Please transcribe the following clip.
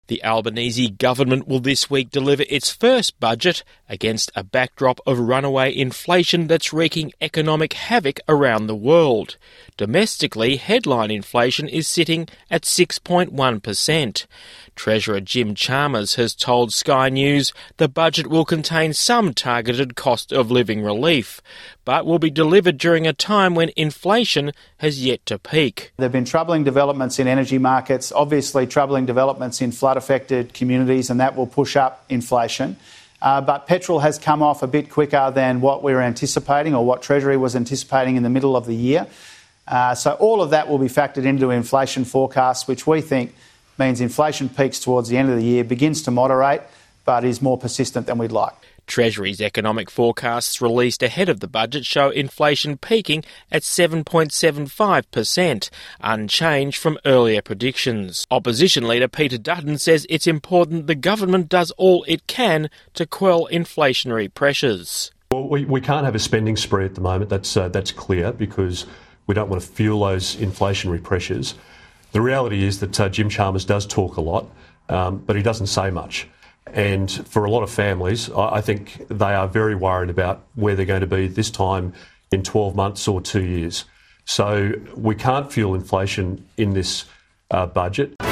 The Albanese government will this week deliver its first budget against a backdrop of runaway inflation that's wreaking economic havoc around the world. Domestically, headline inflation is sitting at 6.1%. Treasurer Jim Chalmers has told Sky News the budget will contain some targeted cost of living relief, but will be delivered during a time when inflation has yet to peak. There have been troubling developments in energy markets, obviously troubling developments in flood-affected communities, and that will push up inflation. But petrol has come off a bit quicker than what we were anticipating or what Treasury was anticipating in the middle of the year. So all of that will be factored into inflation forecasts, which we think means inflation peaks towards the end of the year, begins to moderate, but is more persistent than we'd like. Treasury's economic forecasts released ahead of the budget show inflation peaking at 7.75%, unchanged from earlier predictions. Opposition leader Peter Dutton says it's important the government does all it can to quell inflationary pressures. Well, we can't have a spending spree at the moment, that's clear, because we don't want to fuel those inflationary pressures. The reality is that Jim Chalmers does talk a lot, but he doesn't say much. And for a lot of families, I think they are very worried about where they're going to be this time in 12 months or 2 years. So we can't fuel inflation in this budget.